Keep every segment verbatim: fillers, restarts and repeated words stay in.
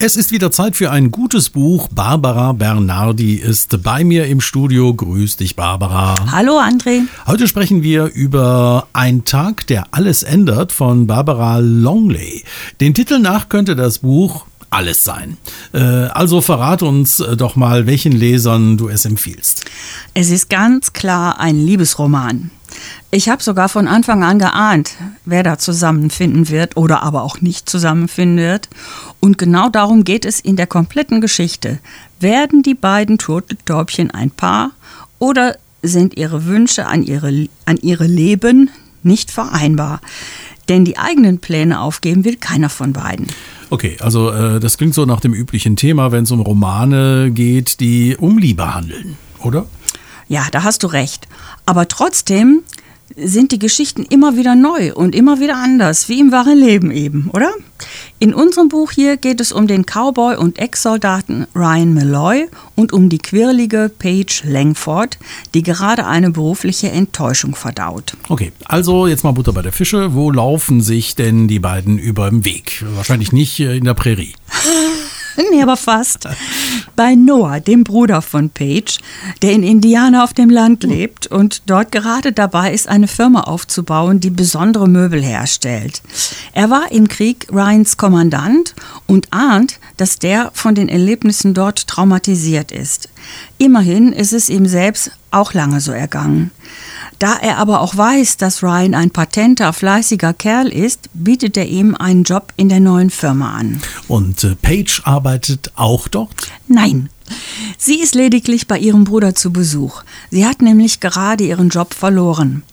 Es ist wieder Zeit für ein gutes Buch. Barbara Bernardi ist bei mir im Studio. Grüß dich, Barbara. Hallo, André. Heute sprechen wir über Ein Tag, der alles ändert von Barbara Longley. Dem Titel nach könnte das Buch alles sein. Also verrate uns doch mal, welchen Lesern du es empfiehlst. Es ist ganz klar ein Liebesroman. Ich habe sogar von Anfang an geahnt, wer da zusammenfinden wird oder aber auch nicht zusammenfinden wird. Und genau darum geht es in der kompletten Geschichte. Werden die beiden Turteltäubchen ein Paar oder sind ihre Wünsche an ihre, an ihre Leben nicht vereinbar? Denn die eigenen Pläne aufgeben will keiner von beiden. Okay, also äh, das klingt so nach dem üblichen Thema, wenn es um Romane geht, die um Liebe handeln, oder? Ja, da hast du recht. Aber trotzdem sind die Geschichten immer wieder neu und immer wieder anders, wie im wahren Leben eben, oder? In unserem Buch hier geht es um den Cowboy und Ex-Soldaten Ryan Malloy und um die quirlige Paige Langford, die gerade eine berufliche Enttäuschung verdaut. Okay, also jetzt mal Butter bei der Fische. Wo laufen sich denn die beiden über den Weg? Wahrscheinlich nicht in der Prärie. Nee, aber fast. Bei Noah, dem Bruder von Paige, der in Indiana auf dem Land lebt und dort gerade dabei ist, eine Firma aufzubauen, die besondere Möbel herstellt. Er war im Krieg Ryans Kommandant und ahnt, dass der von den Erlebnissen dort traumatisiert ist. Immerhin ist es ihm selbst auch lange so ergangen. Da er aber auch weiß, dass Ryan ein patenter, fleißiger Kerl ist, bietet er ihm einen Job in der neuen Firma an. Und äh, Paige arbeitet auch dort? Nein, sie ist lediglich bei ihrem Bruder zu Besuch. Sie hat nämlich gerade ihren Job verloren.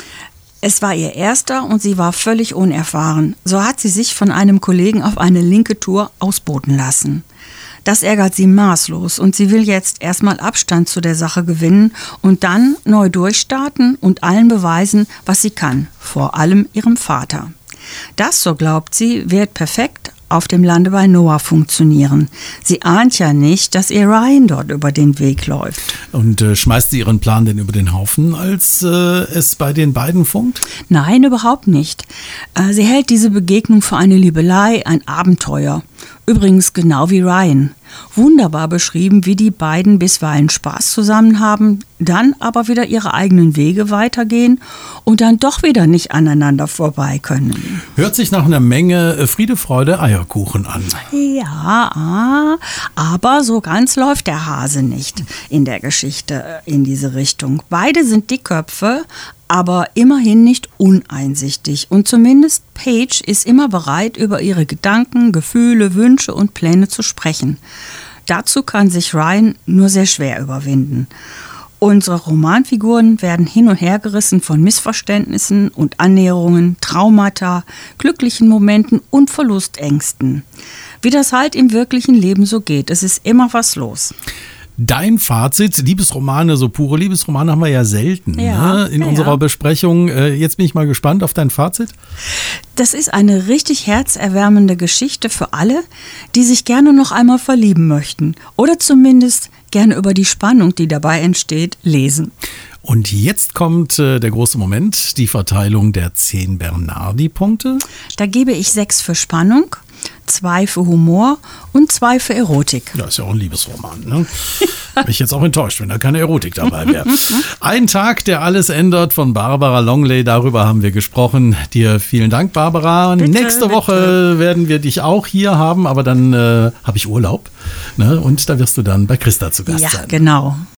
Es war ihr erster und sie war völlig unerfahren. So hat sie sich von einem Kollegen auf eine linke Tour ausboten lassen. Das ärgert sie maßlos und sie will jetzt erstmal Abstand zu der Sache gewinnen und dann neu durchstarten und allen beweisen, was sie kann, vor allem ihrem Vater. Das, so glaubt sie, wird perfekt auf dem Lande bei Noah funktionieren. Sie ahnt ja nicht, dass ihr Ryan dort über den Weg läuft. Und äh, schmeißt sie ihren Plan denn über den Haufen, als äh, es bei den beiden funkt? Nein, überhaupt nicht. Äh, sie hält diese Begegnung für eine Liebelei, ein Abenteuer. Übrigens genau wie Ryan. Wunderbar beschrieben, wie die beiden bisweilen Spaß zusammen haben, dann aber wieder ihre eigenen Wege weitergehen und dann doch wieder nicht aneinander vorbei können. Hört sich nach einer Menge Friede, Freude, Eierkuchen an. Ja, aber so ganz läuft der Hase nicht in der Geschichte in diese Richtung. Beide sind Dickköpfe, aber immerhin nicht uneinsichtig. Und zumindest Paige ist immer bereit, über ihre Gedanken, Gefühle, Wünsche und Pläne zu sprechen. Dazu kann sich Ryan nur sehr schwer überwinden. Unsere Romanfiguren werden hin und her gerissen von Missverständnissen und Annäherungen, Traumata, glücklichen Momenten und Verlustängsten. Wie das halt im wirklichen Leben so geht, es ist immer was los. Dein Fazit, Liebesromane, so pure Liebesromane haben wir ja selten ja, ne, in ja, unserer ja. Besprechung. Jetzt bin ich mal gespannt auf dein Fazit. Das ist eine richtig herzerwärmende Geschichte für alle, die sich gerne noch einmal verlieben möchten oder zumindest gerne über die Spannung, die dabei entsteht, lesen. Und jetzt kommt äh, der große Moment, die Verteilung der zehn Bernardi-Punkte. Da gebe ich sechs für Spannung, zwei für Humor und zwei für Erotik. Ja, ist ja auch ein Liebesroman, ne? Bin ich jetzt auch enttäuscht, wenn da keine Erotik dabei wäre. Ein Tag, der alles ändert von Barbara Longley, darüber haben wir gesprochen. Dir vielen Dank, Barbara. Bitte, Nächste bitte. Woche werden wir dich auch hier haben, aber dann äh, habe ich Urlaub, ne? Und da wirst du dann bei Christa zu Gast Ja, sein. genau.